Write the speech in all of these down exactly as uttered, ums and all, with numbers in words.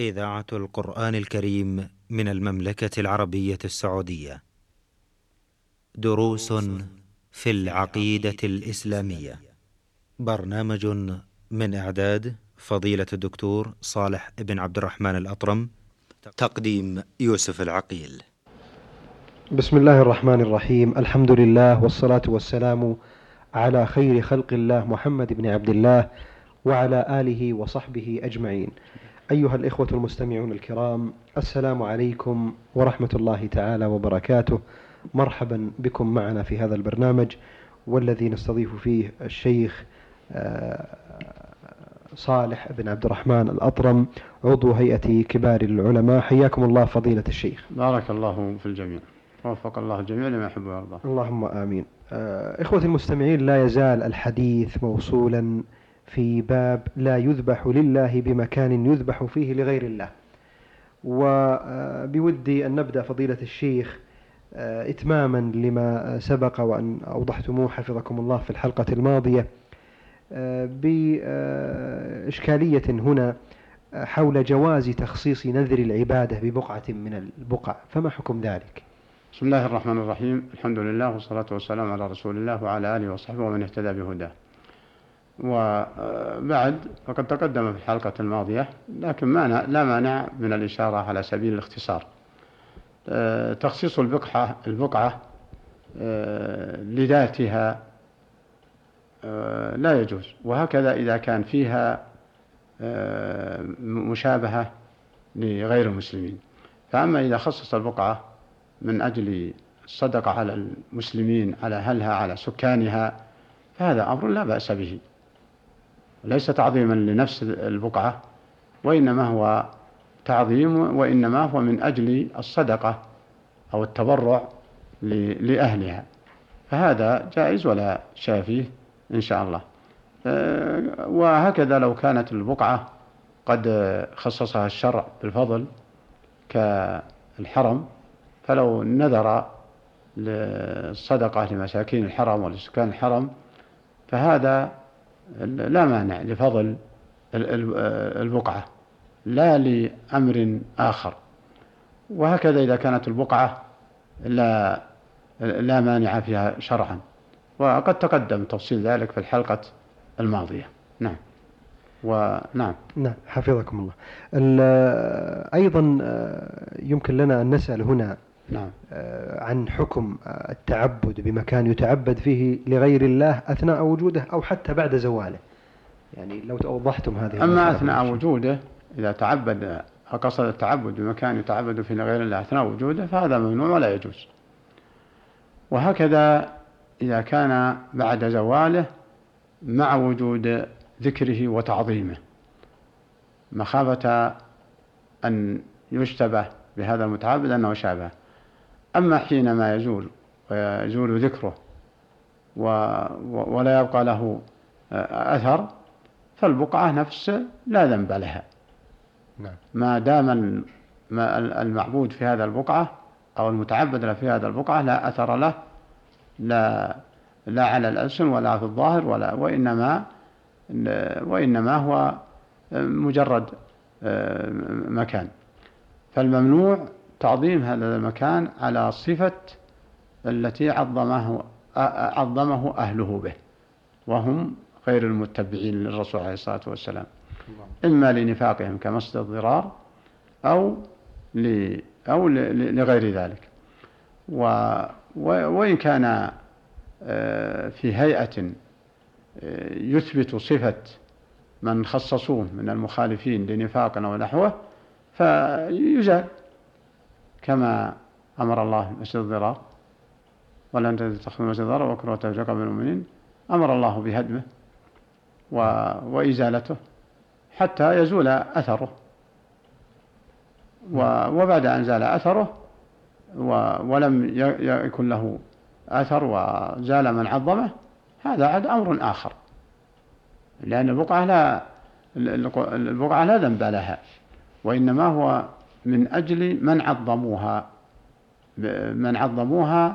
إذاعة القرآن الكريم من المملكة العربية السعودية. دروس في العقيدة الإسلامية. برنامج من إعداد فضيلة الدكتور صالح بن عبد الرحمن الأطرم. تقديم يوسف العقيل. بسم الله الرحمن الرحيم. الحمد لله والصلاة والسلام على خير خلق الله محمد بن عبد الله وعلى آله وصحبه أجمعين. أيها الإخوة المستمعون الكرام، السلام عليكم ورحمة الله تعالى وبركاته. مرحبا بكم معنا في هذا البرنامج، والذي نستضيف فيه الشيخ صالح بن عبد الرحمن الأطرم، عضو هيئة كبار العلماء. حياكم الله فضيلة الشيخ. بارك الله في الجميع، وفق الله الجميع لما يحب ويرضى. اللهم آمين. إخوة المستمعين، لا يزال الحديث موصولا في باب لا يذبح لله بمكان يذبح فيه لغير الله، وبودي أن نبدأ فضيلة الشيخ إتماما لما سبق وأن أوضحتموه حفظكم الله في الحلقة الماضية بإشكالية هنا حول جواز تخصيص نذر العبادة ببقعة من البقع، فما حكم ذلك؟ بسم الله الرحمن الرحيم. الحمد لله والصلاة والسلام على رسول الله وعلى آله وصحبه ومن اهتدى بهداه. وبعد فقد تقدم في الحلقة الماضية، لكن مانع لا مانع من الإشارة على سبيل الاختصار. تخصيص البقعة البقعة لذاتها لا يجوز، وهكذا إذا كان فيها مشابهة لغير المسلمين. فأما إذا خصص البقعة من أجل الصدقة على المسلمين، على أهلها، على سكانها، فهذا أمر لا بأس به، ليس تعظيما لنفس البقعة، وإنما هو تعظيم، وإنما هو من أجل الصدقة أو التبرع لأهلها، فهذا جائز ولا شيء فيه إن شاء الله. وهكذا لو كانت البقعة قد خصصها الشرع بالفضل كالحرم، فلو نذر للصدقة لمساكين الحرم ولسكان الحرم، فهذا لا مانع لفضل البقعة لا لأمر آخر. وهكذا إذا كانت البقعة لا لا مانع فيها شرعا، وقد تقدم تفصيل ذلك في الحلقة الماضية. نعم ونعم نعم حفظكم الله. أيضا يمكن لنا أن نسأل هنا نعم. عن حكم التعبد بمكان يتعبد فيه لغير الله أثناء وجوده أو حتى بعد زواله، يعني لو توضحتم هذه. أما أثناء وجوده، إذا تعبد قصد التعبد بمكان يتعبد فيه لغير الله أثناء وجوده، فهذا ممنوع ولا يجوز. وهكذا إذا كان بعد زواله مع وجود ذكره وتعظيمه، مخافة أن يشتبه بهذا المتعبد أنه شابه. أما حينما يزول ويزول ذكره ولا يبقى له أثر، فالبقعة نفس لا ذنب لها، ما دام المعبود في هذا البقعة أو المتعبد في هذا البقعة لا أثر له، لا لا على الألسن ولا في الظاهر، ولا وإنما وإنما هو مجرد مكان. فالممنوع تعظيم هذا المكان على صفة التي عظمه عظمه أهله به، وهم غير المتبعين للرسول عليه الصلاة والسلام، إما لنفاقهم كمسجد الضرار أو أو لغير ذلك. وإن كان في هيئة يثبت صفة من خصصوه من المخالفين لنفاق أو نحوه، فيزال كما أمر الله مسجد الضرار، ولن تتخذوا مسجد الضرار وكرهوا تفرقة بين المؤمنين، أمر الله بهدمه وإزالته حتى يزول أثره. وبعد أن زال أثره ولم يكن له أثر وزال من عظمه، هذا عاد أمر آخر، لأن البقعة لا البقعة لا ذنب لها، وإنما هو من أجل من عظموها من عظموها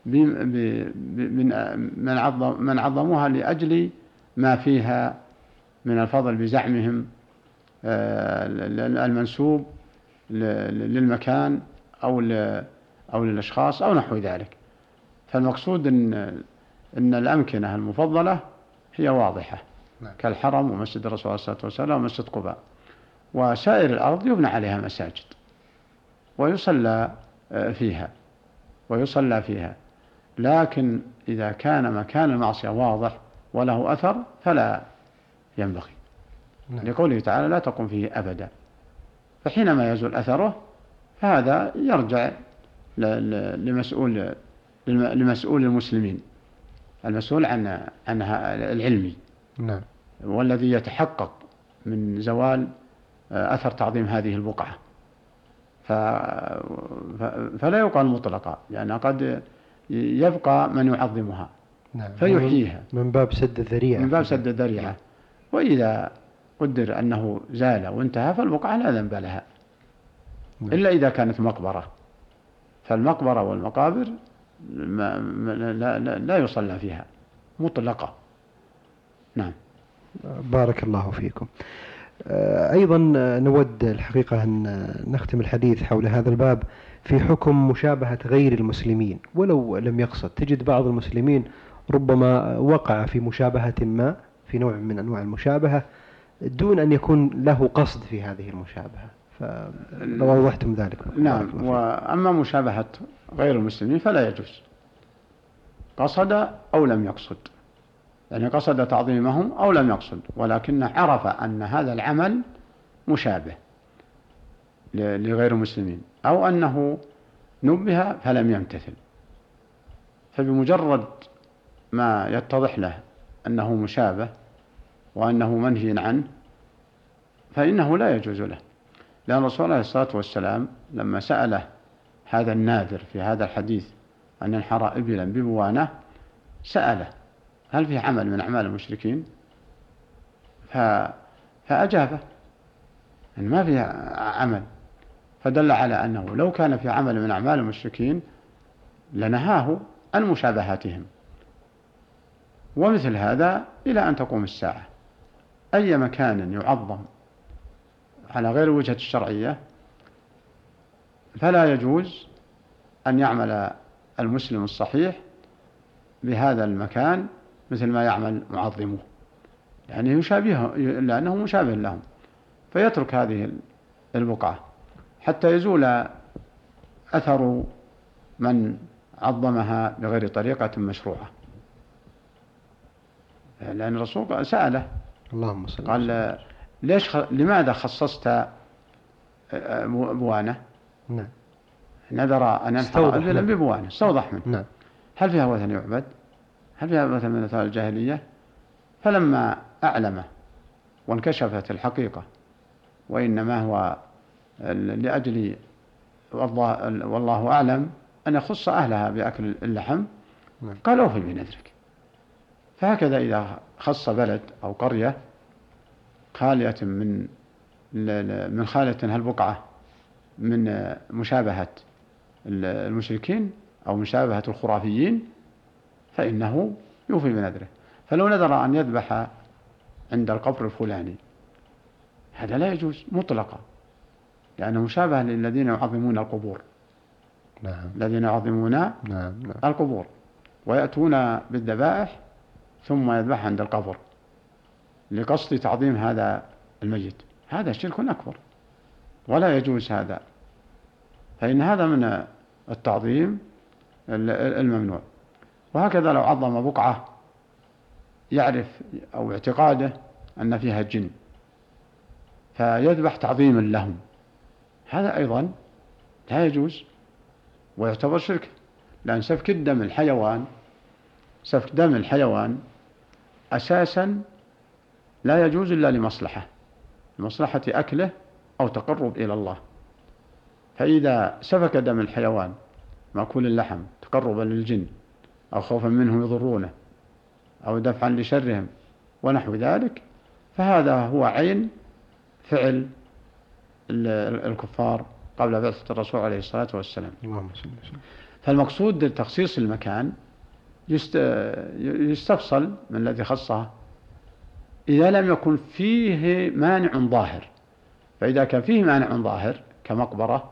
من عظم من عظموها لأجل ما فيها من الفضل بزعمهم المنسوب للمكان أو أو للأشخاص أو نحو ذلك. فالمقصود أن أن الأمكنة المفضلة هي واضحة كالحرم ومسجد الرسول صلى الله عليه وسلم ومسجد قباء، وسائر الأرض يبنى عليها مساجد ويصلى فيها ويصلى فيها لكن إذا كان مكان المعصية واضح وله أثر فلا ينبغي، لقوله تعالى لا تقم فيه أبدا. فحينما يزول أثره فهذا يرجع لمسؤول لمسؤول المسلمين، المسؤول عن عنها العلمي، نعم، والذي يتحقق من زوال أثر تعظيم هذه البقعة. ف... فلا يقال مطلقا، لأن يعني قد يبقى من يعظمها، نعم، فيحييها من باب سد الذريعة من باب سد الذريعة. نعم. وإذا قدر أنه زال وانتهى فالبقعة لا ذنب لها، نعم، إلا إذا كانت مقبرة، فالمقبرة والمقابر ما لا, لا, لا يصلى فيها مطلقة. نعم. بارك الله فيكم. أيضا نود الحقيقة أن نختم الحديث حول هذا الباب في حكم مشابهة غير المسلمين ولو لم يقصد. تجد بعض المسلمين ربما وقع في مشابهة ما في نوع من أنواع المشابهة دون أن يكون له قصد في هذه المشابهة، فلو وضحتم ذلك. نعم. وأما مشابهة غير المسلمين فلا يجوز، قصد أو لم يقصد، يعني قصد تعظيمهم أو لم يقصد، ولكن عرف أن هذا العمل مشابه لغير المسلمين أو أنه نبه فلم يمتثل، فبمجرد ما يتضح له أنه مشابه وأنه منهي عنه فإنه لا يجوز له. لأن الرسول عليه الصلاة والسلام لما سأله هذا الناذر في هذا الحديث أن ينحر إبلا ببوانة سأله هل في عمل من أعمال المشركين؟ فأجابه أن ما في عمل، فدل على أنه لو كان في عمل من أعمال المشركين لنهاه عن مشابهاتهم. ومثل هذا إلى أن تقوم الساعة أي مكان يعظم على غير الوجهة الشرعية فلا يجوز أن يعمل المسلم الصحيح بهذا المكان مثل ما يعمل معظمه، يعني يشابهه لأنه مشابه لهم، فيترك هذه البقعة حتى يزول أثر من عظمها بغير طريقة مشروعة. لأن الرسول سأله اللهم صل قال ليش خ... لماذا خصصت بوانة؟ نعم. نذر أن ينحر أبلا ببوانة، استوضح منه. نعم. هل فيها وثن يعبد؟ هل فيها وثن من آثار الجاهلية؟ فلما أعلم وانكشفت الحقيقة وإنما هو لأجل والله, والله أعلم أن يخص أهلها بأكل اللحم، نعم، قال أوفي بنذرك. فهكذا إذا خص بلد أو قرية خالية من من خالية هالبقعة من مشابهة المشركين أو مشابهة الخرافيين فإنه يوفي بنذره. فلو نذر أن يذبح عند القبر الفلاني هذا لا يجوز مطلقا، لأنه مشابه للذين يعظمون القبور. نعم. الذين يعظمون نعم. نعم. القبور ويأتون بالذبائح ثم يذبح عند القبر لقصد تعظيم هذا الميت، هذا شرك أكبر ولا يجوز هذا، فإن هذا من التعظيم الممنوع. وهكذا لو عظم بقعة يعرف أو اعتقاده أن فيها جن فيذبح تعظيما لهم، هذا أيضا لا يجوز ويعتبر شرك، لأن سفك الدم الحيوان سفك دم الحيوان أساسا لا يجوز إلا لمصلحة لمصلحة أكله أو تقرب إلى الله. فإذا سفك دم الحيوان مأكول اللحم تقربا للجن أو خوفا منهم يضرونه أو دفعا لشرهم ونحو ذلك فهذا هو عين فعل الكفار قبل بعثة الرسول عليه الصلاة والسلام. فالمقصود تخصيص المكان يستفصل من الذي خصه إذا لم يكن فيه مانع ظاهر، فإذا كان فيه مانع ظاهر كمقبرة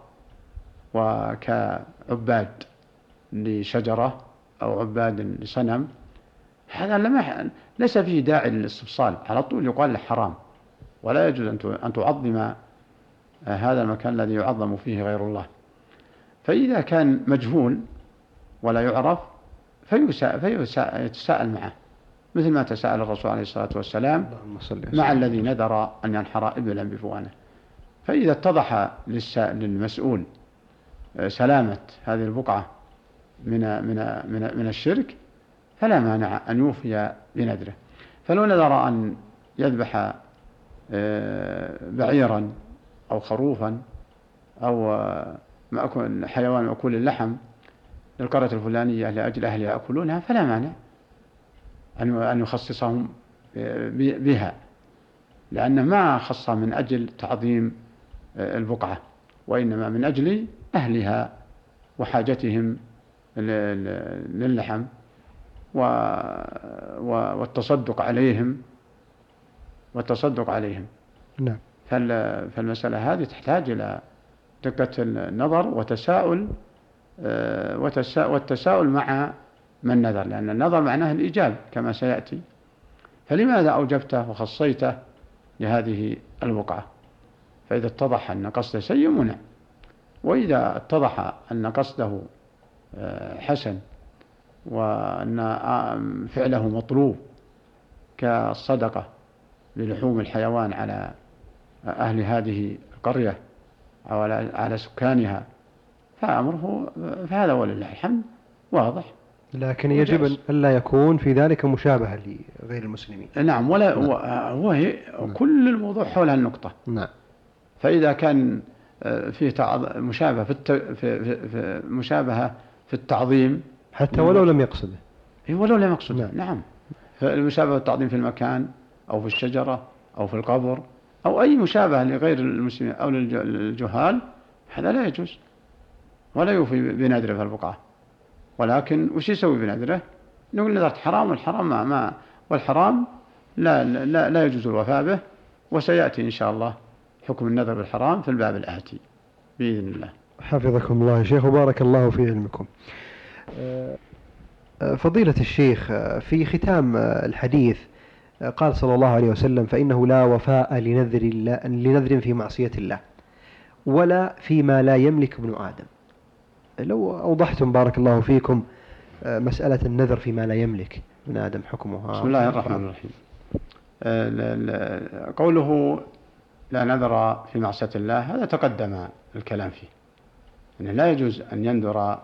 وكعباد لشجرة أو عباد لصنم، هذا لما ليس فيه داعي للاستفصال، على طول يقال له حرام، ولا يجوز أن تعظم هذا المكان الذي يعظم فيه غير الله. فإذا كان مجهول ولا يعرف فيتساءل معه، مثل ما تساءل الرسول عليه الصلاة والسلام مع الذي نذر أن ينحر إبلا بفوانه. فإذا اتضح للمسؤول سلامة هذه البقعة من من من من الشرك فلا مانع أن يوفي بنذره. فلو نذر أن يذبح بعيرا أو خروفا أو حيوان مأكول اللحم للقرية الفلانية لأجل أهلها يأكلونها فلا مانع أن يخصصهم بها، لأنه ما خص من أجل تعظيم البقعة، وإنما من أجل أهلها وحاجتهم للحم والتصدق عليهم والتصدق عليهم. نعم. فالمسألة هذه تحتاج إلى دقة النظر وتساؤل والتساؤل مع من نذر، لأن النظر معناه الإيجاب كما سيأتي. فلماذا أوجبته وخصيته لهذه البقعة؟ فإذا اتضح أن قصده سيء منع، وإذا اتضح أن قصده حسن وأن فعله مطلوب كالصدقة بلحوم الحيوان على أهل هذه القرية أو على سكانها فأمره فهذا ولله الحمد واضح. لكن يجب أن ألا يكون في ذلك مشابهة لغير المسلمين. نعم. ولا نعم. وهي كل الموضوع حول النقطة. نعم. فإذا كان فيه مشابهة في, الت... في... في... في مشابهة في التعظيم حتى ولو لم يقصده. إيه ولو لم يقصده. نعم. نعم. فالمشابهة التعظيم في المكان أو في الشجرة أو في القبر أو أي مشابهة لغير المسلمين أو للجهال هذا لا يجوز، ولا يوفي بنذره في البقعة. ولكن وش يسوي بنذره؟ نقول نذرت حرام، والحرام ما, ما والحرام لا, لا, لا يجوز الوفاء به، وسيأتي إن شاء الله حكم النذر بالحرام في الباب الآتي بإذن الله. حفظكم الله يا شيخ وبارك الله في علمكم. فضيلة الشيخ، في ختام الحديث قال صلى الله عليه وسلم: فإنه لا وفاء لنذر, لنذر في معصية الله ولا فيما لا يملك ابن آدم. لو أوضحتم بارك الله فيكم مسألة النذر فيما لا يملك ابن آدم حكمها. بسم الله الرحمن الرحيم. قوله لا نذر في معصية الله هذا تقدم الكلام فيه، أنه لا يجوز أن ينذر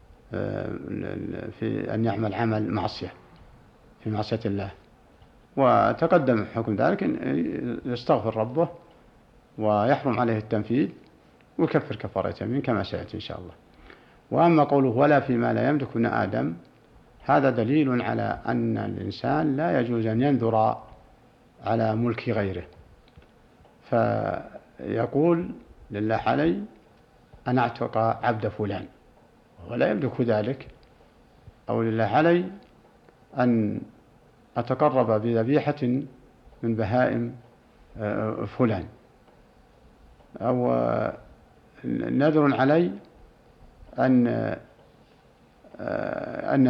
في أن يعمل عمل معصية في معصية الله، وتقدم حكم ذلك أن يستغفر ربه ويحرم عليه التنفيذ ويكفر كفارة يمين كما سيأتي إن شاء الله. وأما قوله ولا فيما لا يملك ابن آدم هذا دليل على أن الإنسان لا يجوز أن ينذر على ملك غيره، فيقول لله علي أن أعتق عبد فلان ولا يملك ذلك، أو لله علي أن أتقرب بذبيحة من بهائم فلان، أو نذر علي أن أن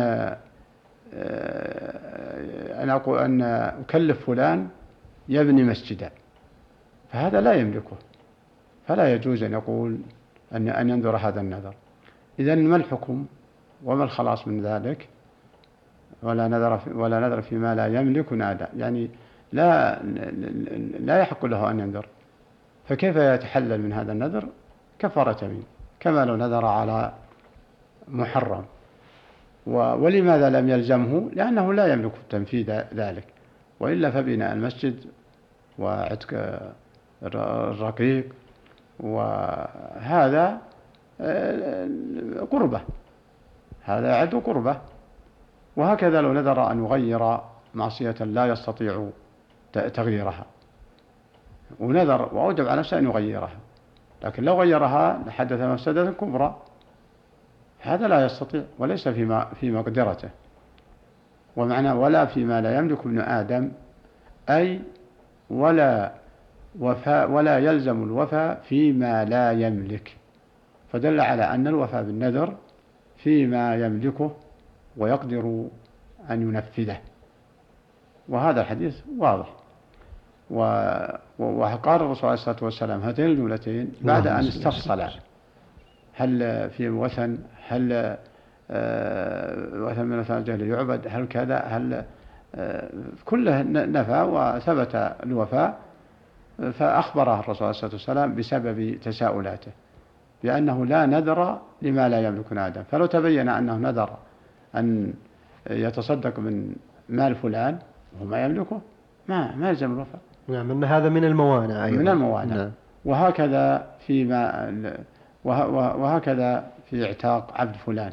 أن أقول أن أكلف فلان يبني مسجدا، فهذا لا يملكه، فلا يجوز أن يقول أن أن ينذر هذا النذر. إذن ما الحكم وما الخلاص من ذلك؟ ولا نذر ولا نذر فيما لا يملك نادى، يعني لا لا يحق له أن ينذر، فكيف يتحلل من هذا النذر؟ كفارة يمين كما لو نذر على محرم. ولماذا لم يلزمه؟ لأنه لا يملك تنفيذ ذلك، وإلا فبناء المسجد وعتق الرقيق وهذا قربة، هذا عد قربة. وهكذا لو نذر أن يغير معصية لا يستطيع تغييرها ونذر وأوجب على نفسه أن يغيرها، لكن لو غيرها لحدث مفسدة كبرى، هذا لا يستطيع وليس فيما في مقدرته. ومعنى ولا فيما لا يملك ابن آدم أي ولا وفاء ولا يلزم الوفاء فيما لا يملك، فدل على أن الوفاء بالنذر فيما يملكه ويقدر أن ينفذه، وهذا الحديث واضح. وقال الرسول عليه الصلاة والسلام هاتين الجملتين بعد أن استفصل هل في وثن، هل وثن من وثن الجاهل يعبد، هل كذا، هل كله نفى وثبت الوفاء، فأخبره الرسول عليه الصلاة والسلام بسبب تساؤلاته بأنه لا نذر لما لا يملك آدم، فلو تبين أنه نذر أن يتصدق من مال فلان وهو ما يملكه ما ما يلزم الوفاء. نعم، أن هذا من الموانع أيضا. من الموانع. نعم. وهكذا فيما وهكذا في اعتاق عبد فلان،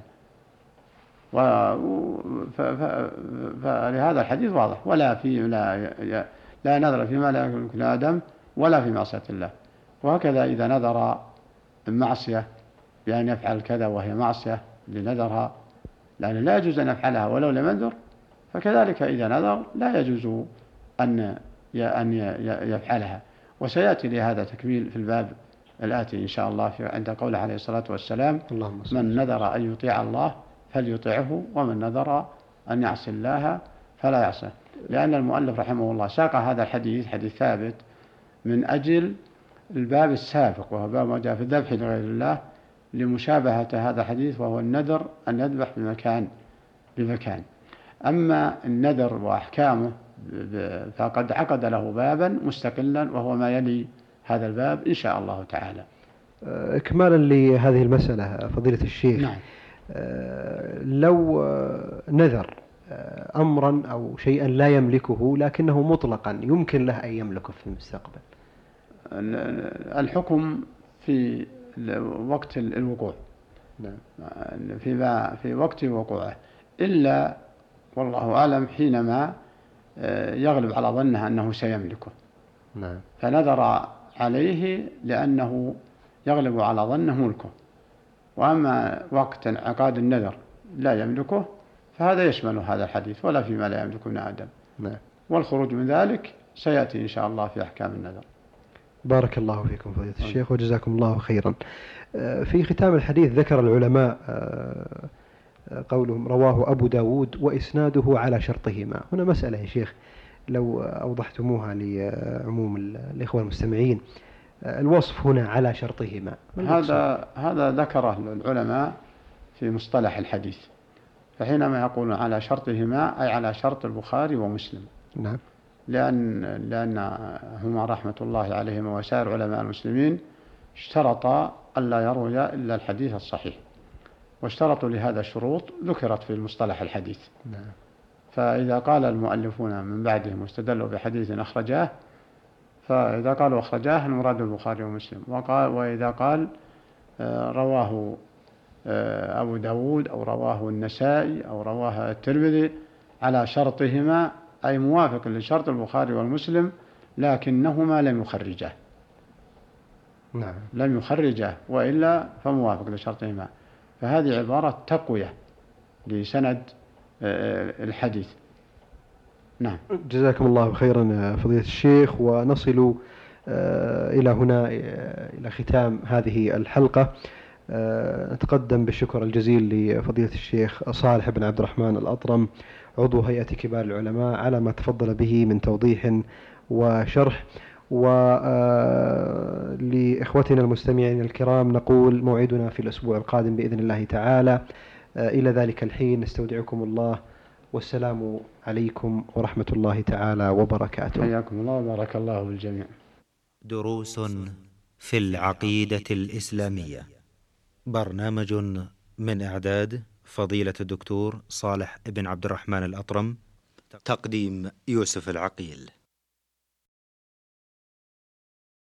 فلهذا الحديث واضح، ولا في لا لا نذر فيما لا يملك آدم ولا في معصية الله. وهكذا إذا نذر المعصية بأن يفعل كذا وهي معصية لنذرها لأن لا يجوز أن يفعلها ولو لم ينذر، فكذلك إذا نذر لا يجوز أن أن يفعلها. وسيأتي لهذا تكميل في الباب الآتي إن شاء الله في عند قوله عليه الصلاة والسلام: من نذر أن يطيع الله فليطيعه ومن نذر أن يعصي الله فلا يعصيه. لأن المؤلف رحمه الله ساق هذا الحديث حديث ثابت من أجل الباب السابق وهو باب ما جاء في الذبح لغير الله لمشابهة هذا الحديث، وهو النذر أن يذبح بمكان بمكان. أما النذر وأحكامه فقد عقد له بابا مستقلا وهو ما يلي هذا الباب إن شاء الله تعالى. إكمالا لهذه المسألة فضيلة الشيخ، نعم. لو نذر أمرا أو شيئا لا يملكه لكنه مطلقا يمكن له أن يملكه في المستقبل، الحكم في وقت الوقوع، نعم. في في وقت وقوعه، إلا والله أعلم حينما يغلب على ظنه أنه سيملكه، نعم. فنذر عليه لأنه يغلب على ظنه ملكه. وأما وقت انعقاد النذر لا يملكه فهذا يشمل هذا الحديث ولا فيما لا يملك من آدم، نعم. والخروج من ذلك سيأتي إن شاء الله في أحكام النذر. بارك الله فيكم فضيلة الشيخ وجزاكم الله خيرا. في ختام الحديث ذكر العلماء قولهم رواه أبو داود وإسناده على شرطهما. هنا مسألة يا شيخ لو أوضحتموها لعموم الإخوة المستمعين، الوصف هنا على شرطهما هذا هذا ذكره العلماء في مصطلح الحديث، فحينما يقولون على شرطهما أي على شرط البخاري ومسلم، نعم. لأن لأنهما رحمة الله عليهما وسائر علماء المسلمين اشترطا ألا يروي إلا الحديث الصحيح، واشترطوا لهذا شروط ذكرت في المصطلح الحديث، نعم. فإذا قال المؤلفون من بعدهم واستدلوا بحديث أخرجاه، فإذا قالوا أخرجاه المراد البخاري ومسلم، وقال وإذا قال رواه أبو داود أو رواه النسائي أو رواه الترمذي على شرطهما أي موافق لشرط البخاري والمسلم لكنهما لم يخرجاه، نعم. لم يخرجاه وإلا فموافق لشرطهما، فهذه عبارة تقوية لسند الحديث، نعم. جزاكم الله خيرا فضيلة الشيخ، ونصل إلى هنا إلى ختام هذه الحلقة. نتقدم بالشكر الجزيل لفضيلة الشيخ صالح بن عبد الرحمن الأطرم عضو هيئة كبار العلماء على ما تفضل به من توضيح وشرح. ولإخوتنا المستمعين الكرام نقول موعدنا في الأسبوع القادم بإذن الله تعالى. إلى ذلك الحين نستودعكم الله، والسلام عليكم ورحمة الله تعالى وبركاته. حياكم الله وبارك الله بالجميع. دروس في العقيدة الإسلامية، برنامج من إعداد فضيلة الدكتور صالح بن عبد الرحمن الأطرم، تقديم يوسف العقيل.